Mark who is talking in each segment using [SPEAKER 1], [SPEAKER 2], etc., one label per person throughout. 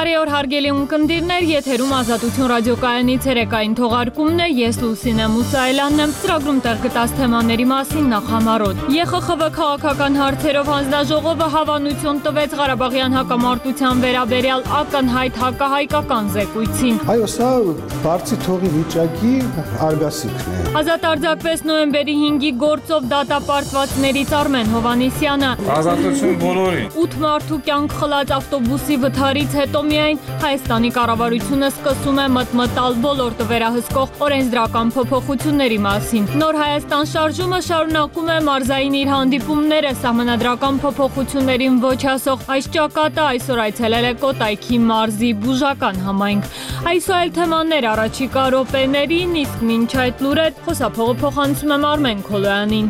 [SPEAKER 1] Բարի օր հարգելի ունկնդիրներ, եթերում Ազատություն ռադիոկայանի ցերեկային թողարկումն է, ես Լուսինե Մուսայելյանն եմ, ծրագրում տեղ գտած թեմաների մասին նախ համառոտ։ ԵԽԽՎ քաղաքական հարցերով հանձնաժողովը հավանություն տվեց Ղարաբաղյան հակամարտության վերաբերյալ ակնհայտ հակահայկական զեկույցին։
[SPEAKER 2] Այո, սա բարձի թողի վիճակի արգասիքն է։
[SPEAKER 1] Ազատ արձակվեց նոյեմբերի 5-ի գործով դատապարտվածներից Արմեն Հովհաննիսյանը։
[SPEAKER 3] Ազատություն բոլորին։
[SPEAKER 1] 8 մարդու կյանք խլած ավտոբուսի վթարից հետո միայն Հայաստանի կառավարությունը սկսում է մտմտալ ոլորտը վերահսկող օրենսդրական փոփոխությունների մասին։ Նոր Հայաստան շարժումը շարունակում է մարզային իր հանդիպումները սահմանադրական փոփոխություններին ոչ ասող այս ճակատը այսօր այցելել է Կոտայքի մարզի բուժական համայնք։ Այսօր այլ թեմաներ առաջիկա րոպեներին, իսկ մինչ այդ լուրեր խոսափողը փոխանցում եմ Արմեն Քոլոյանին։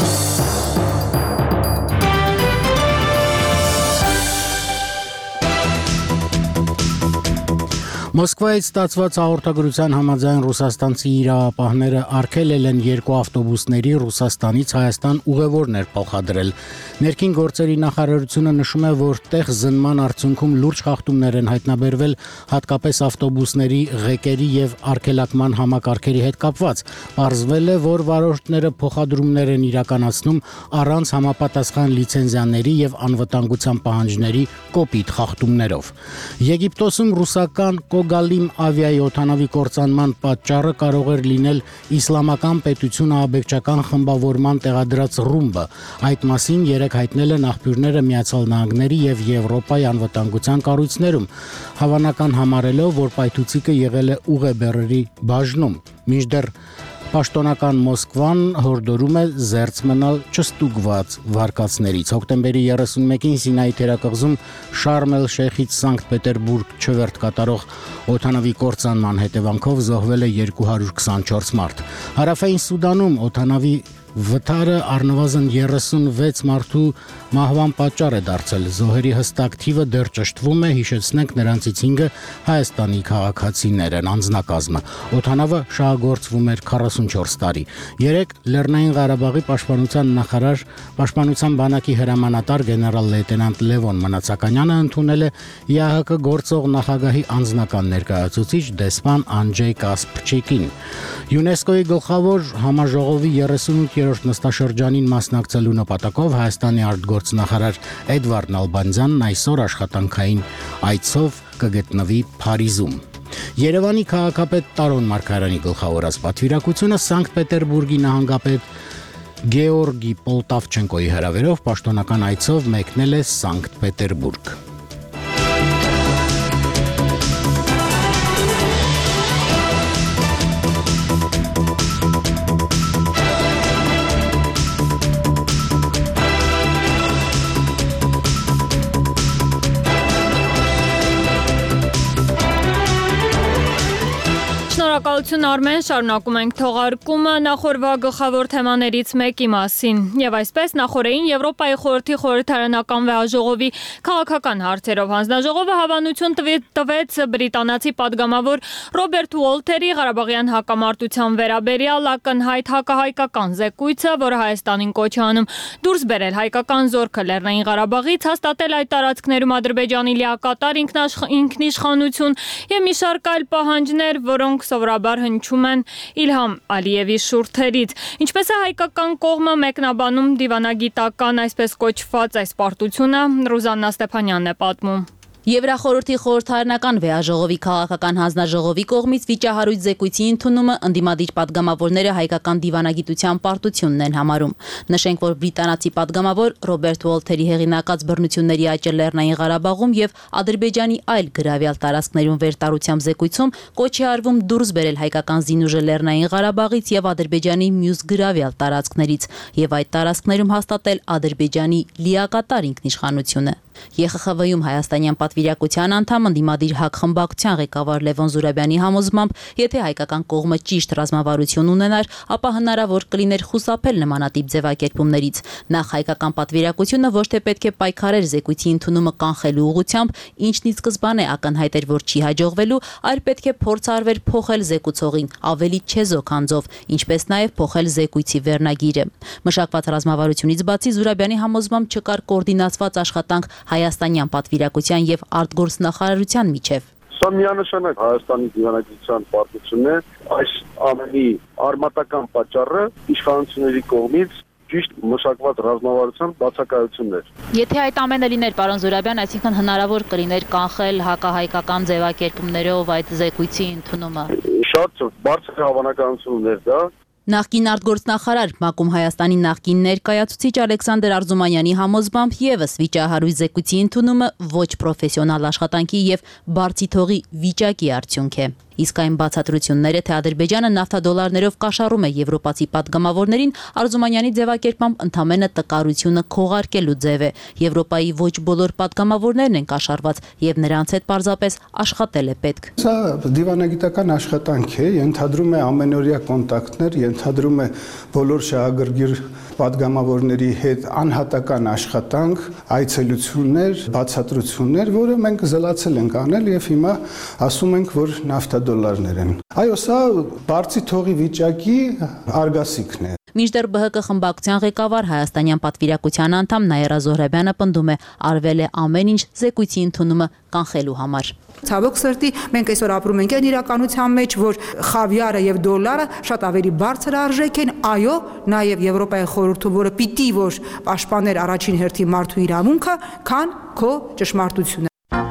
[SPEAKER 4] Մոսկվայից ստացված հաղորդագրության համաձայն ռուսաստանցի իրավապահները արգելել են 2 ավտոբուսների Ռուսաստանից Հայաստան ուղևորներ փոխադրել։ Ներքին գործերի նախարարությունը նշում է, որ տեղ զննման արդյունքում լուրջ խախտումներ են հայտնաբերվել հատկապես ավտոբուսների ղեկերի եւ արգելակման համակարգերի հետ կապված։ Պարզվել է, որ վարորդները փոխադրումներ են իրականացնում առանց համապատասխան լիցենզիաների եւ անվտանգության պահանջների կոպիտ խախտումներով։ Եգիպտոսում ռուսական Կոգալիմ ավիայի օդանավի կործանման պատճառը կարող էր լինել իսլամական պետություն ահաբեկչական խմբավորման տեղադրած ռումբը։ Այդ մասին երեկ հայտնել են աղբյուրները Միացյալ Նահանգների եւ Եվրոպայի անվտանգության կառույցներում, հավանական համարելով, որ պայթուցիկը եղել է ուղեբեռերի բաժնում։ Մինչդեռ Պաշտոնական Մոսկվան հորդորում է զերծ մնալ չստուգված վարկածներից։ Հոկտեմբերի 31-ին Սինայի թերակղզում Շարմ էլ-Շեյխից Սանկտ Պետերբուրգ չվերթ կատարող օդանավի կործանման հետևանքով զոհվել է 224 մարդ։ Հարավային Սուդանում օդանավի վթարը առնվազն 36 մարդու մահվան պատճառ է դարձել։ Զոհերի հստակ թիվը դեռ ճշտվում է, հիշեցնենք նրանցից 5-ը Հայաստանի քաղաքացիներ են, անձնակազմը։ Օդանավը շահագործվում էր 44 տարի։ Երեկ Լեռնային Ղարաբաղի պաշտպանության նախարար, պաշտպանության բանակի հրամանատար գեներալ լեյտենանտ Լևոն Մնացականյանը ընդունել է ԵԱՀԿ գործող նախագահի անձնական ներկայացուցիչ դեսպան Անջեյ Կասպրչիկին։ ՅՈՒՆԵՍԿՕ-ի գլխավոր համաժողովի 38-րդ նստաշրջանին մասնակցելու նպատակով Հայաստանի արտգործնախարար Էդվարդ Նալբանդյանն այսօր աշխատանքային այցով կգտնվի Փարիզում։ Երևանի քաղաքապետ Տարոն Մարգարյանի գլխավորած պատվիրակությունը Սանկտ Պետերբուրգի նահանգապետ Գեորգի Պոլտավչենկոյի հրավերով պաշտոնական այցով մեկնել է Սանկտ Պետերբուրգ։
[SPEAKER 1] Շնորհակալություն Արմեն, շարունակում ենք թողարկումը նախորդ գլխավոր թեմաներից մեկի մասին։ Եվ այսպես նախորդին Եվրոպայի խորհրդի խորհրդարանական վեհաժողովի քաղաքական հարցերով հանձնաժողովը հավանություն տվեց բրիտանացի падգամավոր Ռոբերտ Ուոլթերի Ղարաբաղյան հակամարտության վերաբերյալ ակնհայտ հակահայկական զեկույցը, որը Հայաստանին կոչ է անում դուրս բերել հայկական զորքը Լեռնային Ղարաբաղից, հաստատել այդ տարածքներում Ադրբեջանի լիակատար ինքնիշխանություն եւ մի շարք այլ պահանջներ, որոնք սովորաբար հնչում են Իլհամ Ալիևի շուրթերից։ Ինչպես է հայկական կողմը մեկնաբանում դիվանագիտական այսպես կոչված այս պարտությունը, Ռուզաննա Ստեփանյանն է պատմում։
[SPEAKER 5] Եվրախորհրդի խորհրդարանական վեհաժողովի քաղաքական հանձնաժողովի կողմից վիճահարույց զեկույցի ընդունումը ընդդիմադիր падգամավորները հայկական դիվանագիտության պարտությունն են համարում։ Նշենք, որ բրիտանացի падգամավոր Ռոբերտ Ուոլթերի հեղինակած բռնությունների աճը Լեռնային Ղարաբաղում եւ Ադրբեջանի այլ գրավյալ տարածքներում վերտարությամբ զեկույցում կոչ է արվում դուրս բերել հայկական զինուժը Լեռնային Ղարաբաղից եւ Ադրբեջանի մյուս գրավյալ տարածքներից եւ այդ տարածքներում հաստատել Ադրբեջանի լիակատար ինքնիշխանությունը։ ԵԽԽՎ-ում հայաստանյան պատվիրակության անդամ ընդդիմադիր ՀԱԿ խմբակցության ղեկավար Լևոն Զուրաբյանի համոզմամբ, եթե հայկական կողմը ճիշտ ռազմավարություն ունենար, ապա հնարավոր կլիներ խուսափել նմանատիպ ձևակերպումներից։ Նախ հայկական պատվիրակությունը ոչ թե պետք է պայքարեր զեկույցի ընդունումը կանխելու ուղղությամբ, ինչն ի սկզբանե ակնհայտ էր, որ չի հաջողվելու, այլ պետք է փորձ արվեր փոխել զեկուցողին ավելի չեզոք անձով, ինչպես նաև փոխել զեկույցի վերնագիրը։ Մշակված ռազմավարությունից բացի Զուրաբյանի համոզմամբ չկար կոորդինացված աշխատանք Հայաստանյան պատվիրակության եւ արտգործնախարարության միջև։
[SPEAKER 6] Սա միանշանակ Հայաստանի դիվանագիտության պարտությունն է, այս ամենի արմատական պատճառը իշխանությունների կողմից ճիշտ մշակված ռազմավարության բացակայությունն էր։
[SPEAKER 5] Եթե այդ ամենը լիներ, պարոն Զուրաբյան, այսինքն հնարավոր կլիներ կանխել հակահայկական ձևակերպումներով այդ զեկույցի ընդունումը։
[SPEAKER 6] Շատ բարձր հավանականություն ուներ դա։
[SPEAKER 5] Նախկին արտգործնախարար ՄԱԿ-ում Հայաստանի նախկին ներկայացուցիչ Ալեքսանդր Արզումանյանի համոզմամբ եւս վիճահարույց զեկույցի ընդունումը ոչ պրոֆեսիոնալ աշխատանքի եւ բարձիթողի վիճակի արդյունք է։ Իսկ այն բացատրությունները, թե Ադրբեջանը նավթադոլարներով կաշառում է եվրոպացի պատգամավորներին, Արզումանյանի ձևակերպմամբ ընդամենը տկարությունը քողարկելու ձև է։ Եվրոպայի ոչ բոլոր պատգամավորներն են կաշառված եւ նրանց հետ պարզապես աշխատել է պետք։
[SPEAKER 2] Սա դիվանագիտական աշխատանք է, ենթադրում է ամենօրյա կոնտակտներ, ենթադրում է բոլոր շահագրգիռ պատգամավորների հետ անհատական աշխատանք, այցելություններ, բացատրություններ, որը մենք զլացել ենք անել եւ հիմա ասում ենք, որ նավթադոլարներ են։ Այո, սա բարձի թողի վիճակի արգասիքն է։
[SPEAKER 5] Մինչդեռ ԲՀԿ խմբակցության ղեկավար Հայաստանյան պատվիրակության անդամ Նաիրա Զոհրաբյանը պնդում է, արվել է ամեն ինչ զեկույցի ընդունումը կանխելու համար։
[SPEAKER 7] Ցավոք սրտի մենք այսօր ապրում ենք այն իրականության մեջ, որ խավիարը եւ դոլարը շատ ավելի բարձր արժեք են, այո, նաեւ Եվրոպայի խորհուրդը, որը պիտի որ պաշտպաներ առաջին հերթին մարդու իրավունքը, քան քո ճշմարտությունը։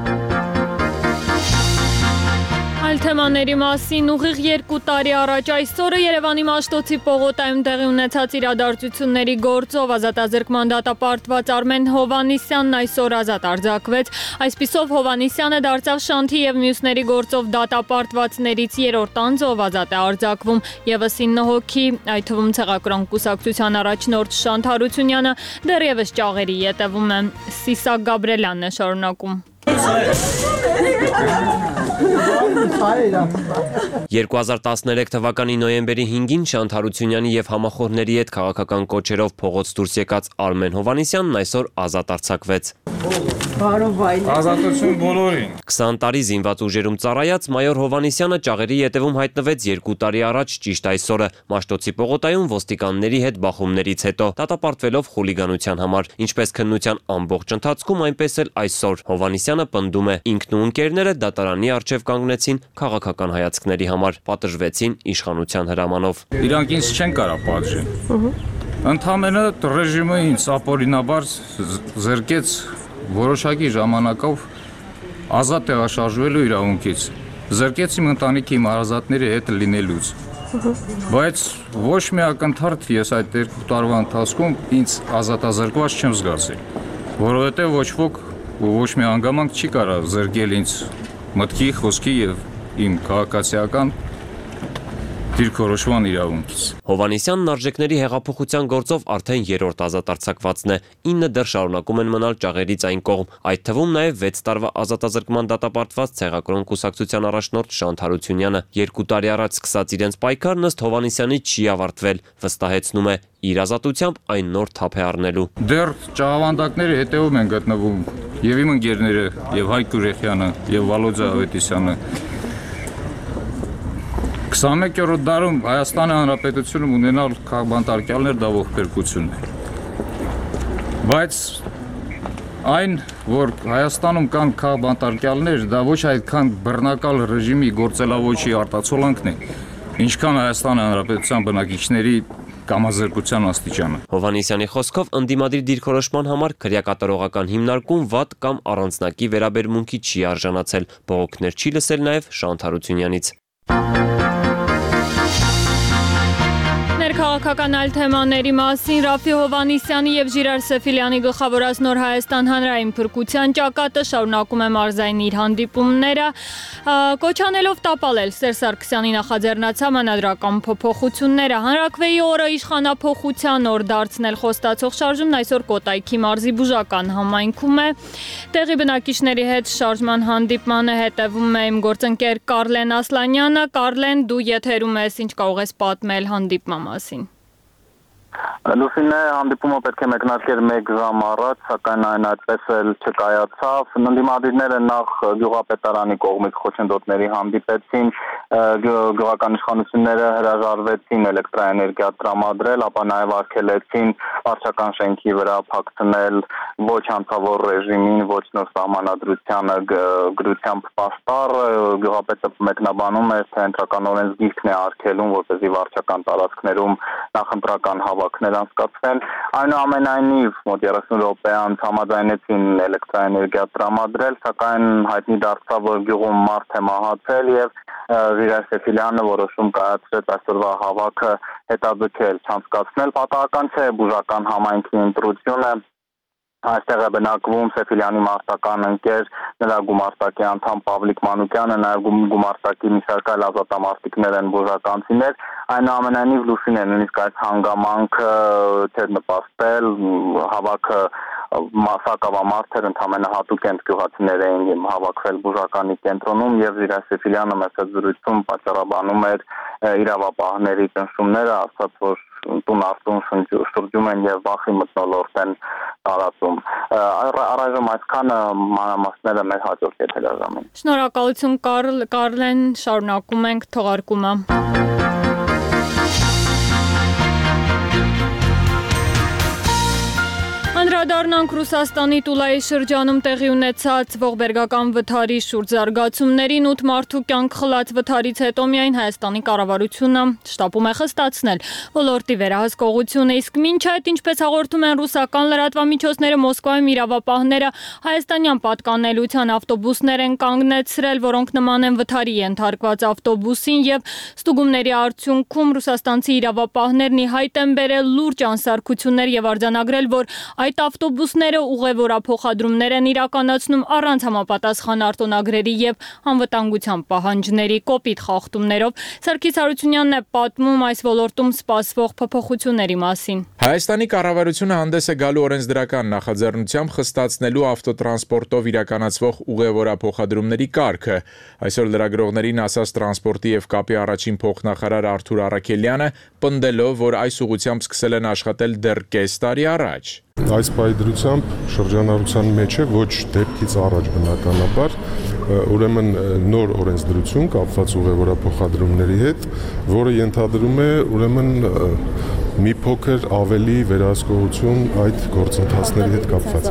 [SPEAKER 1] Այլ թեմաների մասին ուղիղ 2 տարի առաջ այսօրը Երևանի Մաշտոցի պողոտայում տեղի ունեցած իրադարձությունների գործով ազատազրկման դատապարտված Արմեն Հովհաննիսյանն այսօր ազատ արձակվեց։ Այսպիսով Հովհաննիսյանը դարձավ Շանթի եւ մյուսների գործով դատապարտվածներից 3-րդ անձով ազատ է արձակվում։ Եվս 9 հոգի, այդ թվում ցեղակրոն կուսակցության առաջնորդ Շանթ Հարությունյանը դեռևս ճաղերի ետևում է։ Սիսակ Գաբրելյանն է շարունակում։
[SPEAKER 8] 2013 թվականի նոյեմբերի 5-ին Շանթ Հարությունյանի եւ համախոհների հետ քաղաքական կոչերով փողոց դուրս եկած Արմեն Հովհաննիսյանն այսօր ազատ արձակվեց։
[SPEAKER 3] Ազատություն բոլորին։
[SPEAKER 8] 20 տարի զինված ուժերում ծառայած մայոր Հովհաննիսյանը ճաղերի ետևում հայտնվեց 2 տարի առաջ ճիշտ այսօրը Մաշտոցի պողոտայում ոստիկանների հետ բախումներից հետո, դատապարտվելով խուլիգանության համար, ինչպես քննության ամբողջ ընթացքում, այնպես էլ այսօր Հովհաննիսյանը պնդում է, ինքն ու ընկերները դատարանի առջև կանգնեցին քաղաքական հայացքների համար, պատժվեցին իշխանության հրամանով։
[SPEAKER 3] Իրանք ինձ չեն կարող պատժել։ Ընդամենը ռեժիմը ինձ ապօրինաբար զրկեց որոշակի ժամանակով ազատ տեղաշարժվելու իրավունքից, զրկեց իմ ընտանիքի մարզատների հետ լինելուց, բայց ոչ մի ակնթարթ ես այդ 2 տարվա ընթացքում ինձ ազատազրկված չեմ զգացել, որովհետև ոչ ոք ու ոչ մի հանգամանք չի կարող զրկել ինձ մտքի, խոսքի եւ իմ քաղաքացիական դիրքորոշման իրավունքից։
[SPEAKER 8] Հովհաննիսյանն արժեքների հեղափոխության գործով արդեն 3-րդ ազատ արձակվածն է, 9 դեռ շարունակում են մնալ ճաղերից այն կողմ, այդ թվում նաև 6 տարվա ազատազրկման դատապարտված ցեղակրոն կուսակցության առաջնորդ Շանթ Հարությունյանը։ 2 տարի առաջ սկսած իրենց պայքարն ըստ Հովհաննիսյանի չի ավարտվել, վստահեցնում է, իր ազատությամբ այն նոր թափ է առնելու։
[SPEAKER 3] Դեռ ճաղավանդակների հետևում են գտնվում եւ իմ ընկերները, եւ Հայկ Ուրեխյանը, եւ Վալոդիա Ավետիսյանը։ 21-րդ դարում Հայաստանի Հանրապետությունում ունենալ քաղաքբանտարկյալներ դա ողբերգություն է։ Բայց այն, որ Հայաստանում կան քաղաքբանտարկյալներ, դա ոչ այդքան բռնակալ ռեժիմի գործելավոճի արտացոլանքն է, ինչքան Հայաստանի Հանրապետության բնակիչների կամազրկության աստիճանը։
[SPEAKER 8] Հովհաննիսյանի խոսքով ընդդիմադիր դիրքորոշման համար քրեակատարողական հիմնարկում վատ կամ առանձնակի վերաբերմունքի չի արժանացել, բողոքներ չի լսել նաև Շանթ Հարությունյանից։
[SPEAKER 1] Քաղաքական այլ թեմաների մասին Ռաֆի Հովհաննիսյանի եւ Ժիրայր Սեֆիլյանի գլխավորած Նոր Հայաստան հանրային փրկության ճակատը շարունակում է մարզային իր հանդիպումները, կոչանելով տապալել Սերժ Սարգսյանի նախաձեռնած համանդրական փոփոխությունները։ Հանրաքվեի օրը իշխանափոխության օր դարձնել խոստացող շարժումն այսօր Կոտայքի մարզի բուժական համայնքում է։ Տեղի բնակիչների հետ շարժման հանդիպմանը հետևում է իմ գործընկեր Կարլեն Ասլանյանը։ Կարլեն, դու եթերում ես, ինչ կարող ես պատմել հանդիպման մասին։
[SPEAKER 9] Լուսինե հանդիպումը պետք է մեկնարկեր 1 ժամ առաջ, սակայն այն այդպես էլ չկայացավ։ Ընդդիմադիրները նախ գյուղապետարանի կողմից խոչընդոտների հանդիպեցին, գյուղական իշխանությունները հրաժարվեցին էլեկտրաէներգիա տրամադրել, ապա նաև արգելեցին վարչական շենքի վրա փակցնել ոչ հանցավոր ռեժիմին, ոչ նոր սահմանադրությանը գրությամբ պաստառ։ Գյուղապետը մեկնաբանում է, թե ընտրական օրենսգիրքն է արգելում, որպեսզի վարչական տարածքներում նախընտրական հավաքներ անցկացվեն։ Այնուամենայնիվ մոտ 30 րոպե անց համաձայնեցին էլեկտրաէներգիա տրամադրել, սակայն հայտնի դարձավ, որ գյուղում մարդ է մահացել եւ Վիրայ Սեֆիլյանը որոշում կայացրեց այսօրվա հավաքը հետաձգել, չանցկացնել։ Պատահական չէ բուժական համայնքի ընտրությունը։ Այստեղ է բնակվում Սեֆիլյանի մարտական ընկեր, նրա գումարտակի անդամ Պավլիկ Մանուկյանը, նաև գումարտակի մի շարք այլ ազատամարտիկներ են բուժականցիներ։ Այնուամենայնիվ Լուսին է նույնիսկ այս հանգամանքը չէր նպաստել, հավաքը Սակավամարդ էր, ընդամենը հատուկ գյուղացիներ էին հավաքվել բուժականի կենտրոնում եւ Վիրայ Սեֆիլյանը մեծ զրույցում պատճառաբանում էր իրավապահների ճնշումները, ասաց, որ տուն արտուն շրջում են եւ վախի մթնոլորտ են տարածում։ Առայժմ այսքանը մանրամասները մեր հաջորդ եթերաժամին։
[SPEAKER 1] Շնորհակալություն Կարլեն, շարունակում ենք թողարկումը։ Անդրադառնանք Ռուսաստանի Տուլայի շրջանում տեղի ունեցած ողբերգական վթարի շուրջ զարգացումներին, 8 մարդու կյանք խլած վթարից հետո միայն Հայաստանի կառավարությունը շտապում է խստացնել ոլորտի վերահսկողությունը, իսկ մինչ այդ, ինչպես հաղորդում են ռուսական լրատվամիջոցները, Մոսկվայում իրավապահները հայաստանյան պատկանելության ավտոբուսներ են կանգնեցրել, որոնք նման են վթարի ենթարկված ավտոբուսին, եւ ստուգումների արդյունքում ռուսաստանցի իրավապահներն ի հայտ են բերել լուրջ անսարքություններ եւ արձանագրել, որ այդ ավտոբուսները ուղևորափոխադրումներ են իրականացնում առանց համապատասխան արտոնագրերի եւ անվտանգության պահանջների, կոպիտ խախտումներով։ Սարգիս Հարությունյանն է պատմում այս ոլորտում սպասվող փոփոխությունների մասին։
[SPEAKER 10] Հայաստանի կառավարությունը հանդես է գալու օրենսդրական նախաձեռնությամբ խստացնելու ավտոտրանսպորտով իրականացվող ուղևորափոխադրումների կարգը։ Այսօր լրագրողներին ասաց տրանսպորտի եւ կապի առաջին փոխնախարար Արթուր Առաքելյանը, պնդելով, որ այս ուղղությամբ սկսել են աշխատել դեռ կես տարի առաջ։
[SPEAKER 11] Այս պայդրությամբ շրջանառության մեջ է ոչ դեպքից առաջ բնականաբար, ուրեմն նոր օրենսդրություն կապված ուղևորափոխադրումների հետ, որը ենթադրում է ուրեմն մի փոքր ավելի վերահսկողություն այդ գործընթացների հետ կապված։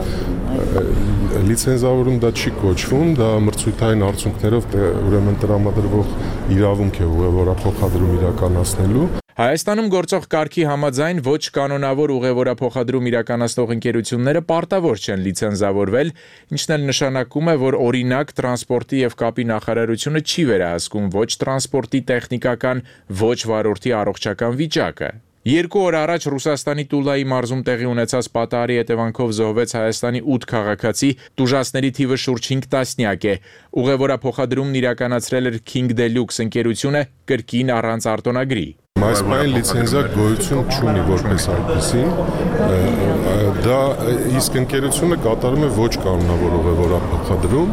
[SPEAKER 11] Լիցենզավորում դա չի կոչվում, դա մրցույթային արդյունքներով ուրեմն տրամադրվող իրավունք է ուղևորափոխադրում իրականացնելու։
[SPEAKER 10] Հայաստանում գործող կարգի համաձայն ոչ կանոնավոր ուղևորափոխադրում իրականացնող ընկերությունները պարտավոր չեն լիցենզավորվել, ինչն էլ նշանակում է, որ օրինակ տրանսպորտի եւ կապի նախարարությունը չի վերահսկում ոչ տրանսպորտի տեխնիկական, ոչ վարորդի առողջական վիճակը։ 2 օր առաջ Ռուսաստանի Տուլայի մարզում տեղի ունեցած պատահարի հետևանքով զոհվեց Հայաստանի 8 քաղաքացի, տուժածների թիվը շուրջ 5 տասնյակ է։ Ուղևորափոխադրումն իրականացրել էր King Deluxe ընկերությունը կրկին առանց արտոնագրի։
[SPEAKER 11] Այս պայն լիցենզիա գոյություն չունի որպես այդպեսին, դա իսկ ընկերությունը կատարում է ոչ կանոնավոր ուղևորափոխադրում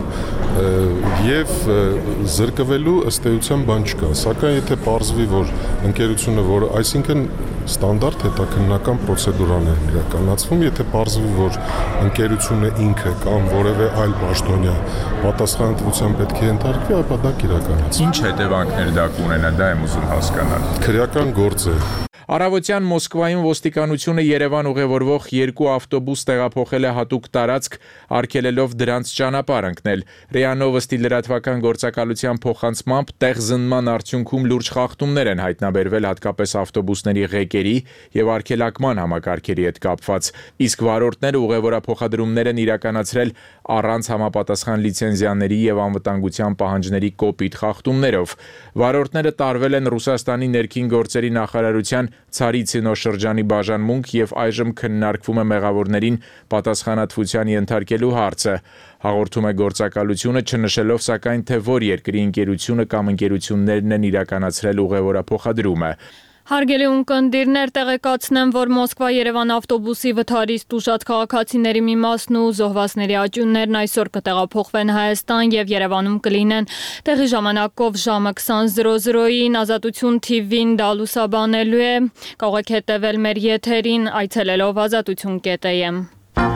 [SPEAKER 11] եւ զրկվելու ըստ էության բան չկա, սակայն եթե պարզվի, որ ընկերությունը, որ այսինքն ստանդարտ հետաքննական պրոցեդուրաներ իրականացվում, եթե պարզվի, որ ընկերությունը ինքը կամ որևէ այլ պաշտոնյա պատասխանատվության պետք է ենթարկվի, ապա դա կիրականացվի։
[SPEAKER 10] Ինչ հետևանքներ դա կունենա, դա եմ ուզում հասկանալ։
[SPEAKER 11] Քրեական գործ է։
[SPEAKER 10] Առավոտյան Մոսկվայում ոստիկանությունը Երևան ուղևորվող 2 ավտոբուս տեղափոխել է հատուկ տարածք, արգելելով դրանց ճանապարհ ընկնել։ ՌԻԱ Նովոստի լրատվական գործակալության փոխանցմամբ տեղզնման արդյունքում լուրջ խախտումներ են հայտնաբերվել հատկապես ավտոբուսների ղեկերի եւ արգելակման համակարգերի հետ կապված, իսկ վարորդները ուղևորափոխադրումներ են իրականացրել առանց համապատասխան լիցենզիաների եւ անվտանգության պահանջների կոպիտ խախտումներով։ Վարորդները տարվել են Ռուսաստանի ներքին գործերի նախարարության Ցարիցինո շրջանի բաժանմունք եւ այժմ քննարկվում է մեղավորներին պատասխանատվության ենթարկելու հարցը։ Հաղորդում է գործակալությունը, չնշելով սակայն թե որ երկրի ընկերությունը կամ ընկերություններն են իրականացրել ուղևորափոխադրումը։
[SPEAKER 1] Հարգելի ունկնդիրներ, տեղեկացնեմ, որ Մոսկվա-Երևան ավտոբուսի վթարից տուժած քաղաքացիների մի մասն ու զոհվածների աճյուններն այսօր կտեղափոխվեն Հայաստան եւ Երևանում կլինեն տեղի ժամանակով ժամը 20:00-ին Ազատություն TV-ին դա լուսաբանելու է։ Կարող եք հետևել մեր եթերին այցելելով azatutun.am։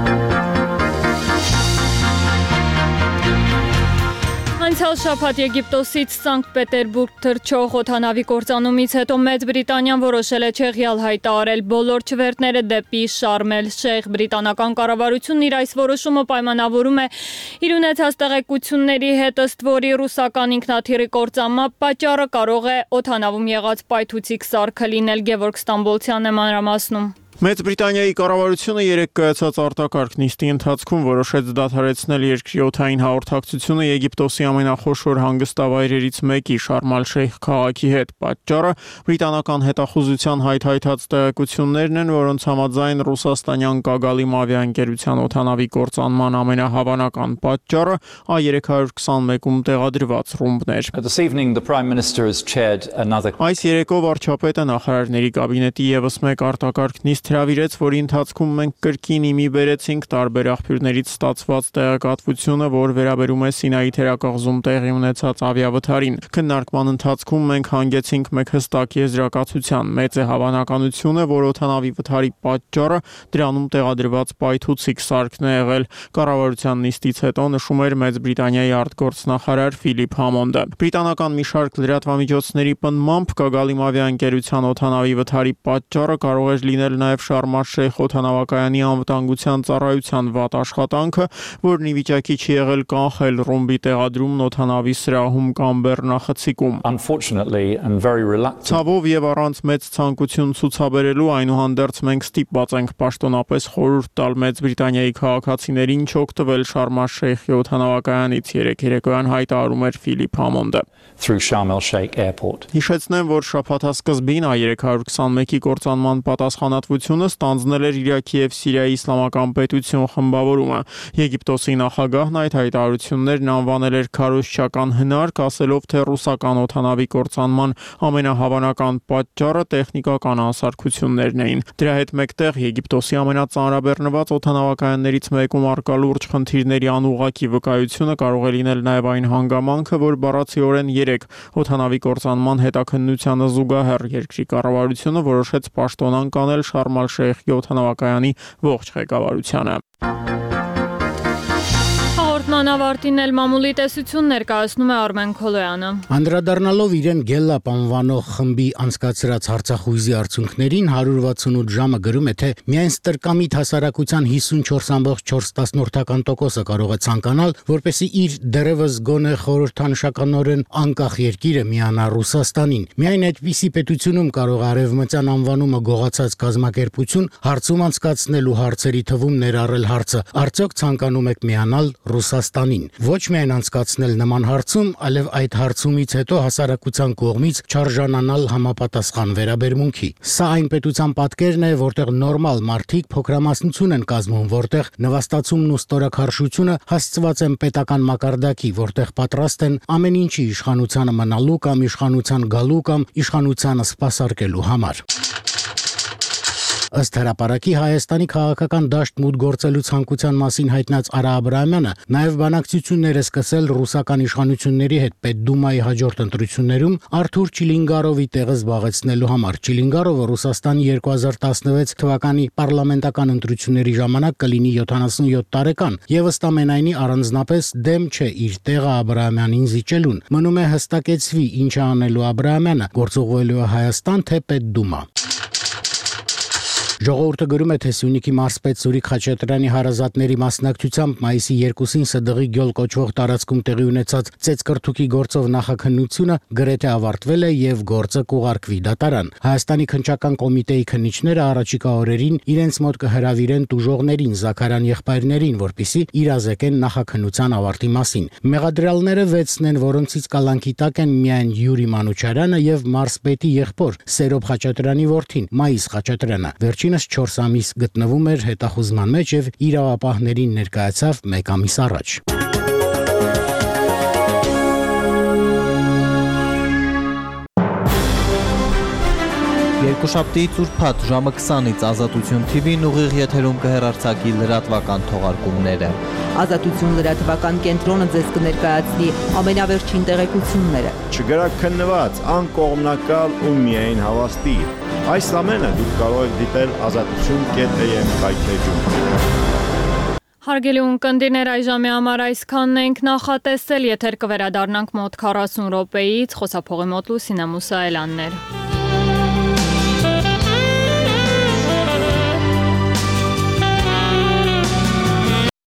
[SPEAKER 1] Անցյալ շաբաթ Եգիպտոսից Սանկտ Պետերբուրգ թռչող օդանավի կործանումից հետո Մեծ Բրիտանիան որոշել է չեղյալ հայտարարել բոլոր չվերթները դեպի Շարմ էլ-Շեյխ։ Բրիտանական կառավարությունն իր այս որոշումը պայմանավորում է իր ունեցած տեղեկությունների հետ, ըստ որի ռուսական ինքնաթիռի կործանման պատճառը կարող է օդանավում եղած պայթուցիկ սարքը լինել։ Գևորգ Ստամբոլցյանն է մանրամասնում։
[SPEAKER 12] Մեծ Բրիտանիայի կառավարությունը երեկ կայացած արտակարգ նիստի ընթացքում որոշեց դադարեցնել երկրի օդային հաղորդակցությունը Եգիպտոսի ամենախոշոր հանգստավայրերից մեկի Շարմ էլ-Շեյխ քաղաքի հետ։ Պատճառը բրիտանական հետախուզության հայթայթած տեղեկություններն են, որոնց համաձայն ռուսաստանյան Կագալիմ ավիաընկերության օդանավի կործանման ամենահավանական պատճառը A321-ում տեղադրված ռումբներ։ Այս երեկո վարչապետը նախարարների կաբինետի ևս մեկ արտակարգ նիստ հրավիրեց, որի ընթացքում մենք կրկին իմի բերեցինք տարբեր աղբյուրներից ստացված տեղեկատվությունը, որ վերաբերում է Սինայի թերակղզում տեղի ունեցած ավիավթարին։ Քննարկման ընթացքում մենք հանգեցինք մեկ հստակ եզրակացության. մեծ է հավանականությունը, որ օդանավի վթարի պատճառը դրանում տեղադրված պայթուցիկ սարքն է եղել։ Կառավարության նիստից հետո նշում էր Մեծ Բրիտանիայի արտգործնախարար Ֆիլիփ Համոնդը։ Բրիտանական մի շարք լրատվամիջոցների պնդմամբ Կագալիմ ավիաընկերության օդանավի վթարի պատճառը կարող էր լինել նաև Շարմ էլ-Շեյխ օդանավակայանի անվտանգության ծառայության վատ աշխատանքը, որն ի վիճակի չի եղել կանխել ռումբի տեղադրումն օդանավի սրահում կամ բեռնախցիկում։ Ցավով եւ առանց մեծ ցանկություն ցուցաբերելու այնուհանդերձ մենք ստիպված ենք պաշտոնապես խորհուրդ տալ Մեծ Բրիտանիայի քաղաքացիներին չօգտվել Շարմ էլ-Շեյխի օդանավակայանից, երեկ երեկոյան հայտարարում էր Ֆիլիփ Համոնդը։ Հիշեցնեմ, որ շաբաթասկզբին A321-ի կործանման պատասխանատվությունը ստանձնել էր Իրաքի եւ Սիրիայի իսլամական պետություն խմբավորումը։ Եգիպտոսի նախագահն այդ հայտարարություններն անվանել էր քարոզչական հնարք, ասելով, թե ռուսական օդանավի կործանման ամենահավանական պատճառը տեխնիկական անսարքություններն էին։ Դրա հետ մեկտեղ Եգիպտոսի ամենածանրաբեռնված օդանավակայաններից մեկում առկա լուրջ խնդիրների անուղղակի վկայությունը կարող է լինել նաև այն հանգամանքը, որ բառացիորեն երեք օդանավի կործանման հետաքննությանը զուգահեռ երկրի կառավարությունը որոշեց պաշտոնանկ անել Շարմ էլ-Շեյխի օդանավակայանի ողջ ղեկավարությանը։
[SPEAKER 1] Հաղորդման ավարտին էլ մամուլի տեսություն ներկայացնում է Արմեն Քոլոյանը։
[SPEAKER 4] Անդրադառնալով իրեն Գելլապ անվանող խմբի անցկացրած հարցախույզի արդյունքներին 168 ժամը գրում է, թե միայն ստրկամիտ հասարակության 54.4%-ը կարող է ցանկանալ, որպեսզի իր դեռևս գոնե խորհրդանշականորեն անկախ երկիրը միանա Ռուսաստանին։ Միայն այդպիսի պետությունում կարող արևմտյան անվանումը գողացած կազմակերպություն հարցում անցկացնելու հարցերի թվում ներառել հարցը. արդյոք ցանկանում եք միանալ Ռուսաստանին։ Ոչ միայն անցկացնել նման հարցում, այլև այդ հարցումից հետո հասարակության կողմից չարժանանալ համապատասխան վերաբերմունքի։ Սա այն պետության պատկերն է, որտեղ նորմալ մարդիկ փոքրամասնություն են կազմում, որտեղ նվաստացումն ու ստորաքարշությունը հասցված են պետական մակարդակի, որտեղ պատրաստ են ամեն ինչի իշխանությանը մնալու կամ իշխանության գալու կամ իշխանությանը սպասարկելու համար։ Ըստ հրապարակի Հայաստանի քաղաքական դաշտ մուտք գործելու ցանկության մասին հայտնած Արա Աբրահամյանը նաև բանակցություններ է սկսել ռուսական իշխանությունների հետ Պետդումայի հաջորդ ընտրություններում Արթուր Չիլինգարովի տեղը զբաղեցնելու համար։ Չիլինգարովը Ռուսաստանի 2016 թվականի պարլամենտական ընտրությունների ժամանակ կլինի 77 տարեկան եւ ըստ ամենայնի առանձնապես դեմ չէ իր տեղը Աբրահամյանին զիջելուն։ Մնում է հստակեցվի ինչ է անելու Աբրահամյանը, գործողվելու է Հայաստան թե Պետդումա։ Ժողովուրդը գրում է, թե Սյունիքի մարզպետ Սուրիկ Խաչատրյանի հարազատների մասնակցությամբ մայիսի 2-ին Սդղի գյուլ կոչվող տարածքում տեղի ունեցած ծեծկրթուկի գործով նախաքննությունը գրեթե ավարտվել է եւ գործը կուղարկվի դատարան։ Հայաստանի քննչական կոմիտեի քննիչները առաջիկա օրերին իրենց մոտ կհրավիրեն տուժողներին, Զաքարյան եղբայրներին, որպիսի իրազեկեն նախաքննության ավարտի մասին։ Մեղադրյալները 6-ն են, որոնցից կալանքի տակ են միայն Յուրի Մանուչարյանը եւ մարզպետի եղբոր Սերոբ Խաչատրյանի որդին Մայիս Խաչատրյանը։ Վերջինս 4 ամիս գտնվում էր հետախուզման մեջ եւ իրավապահներին ներկայացավ 1 ամիս առաջ։
[SPEAKER 13] Երկուշաբթի ծուրփաթ ժամը 20-ից Ազատություն TV-ն ուղիղ եթերում կհեռարձակի լրատվական թողարկումները։
[SPEAKER 7] Ազատություն լրատվական կենտրոնը ձեզ կներկայացնի ամենավերջին տեղեկությունները։
[SPEAKER 14] Չգրաքննված, անկողմնակալ ու միայն հավաստի։ Այս ամենը դուք կարող եք դիտել azatutun.am կայքեջում։
[SPEAKER 1] Հարգելի ունկնդիրներ, այժմի համար այսքանն ենք նախատեսել, եթեր կվերադառնանք մոտ 40 րոպեից, խոսափողի մոտ Լուսինե Մուսայելյաններ։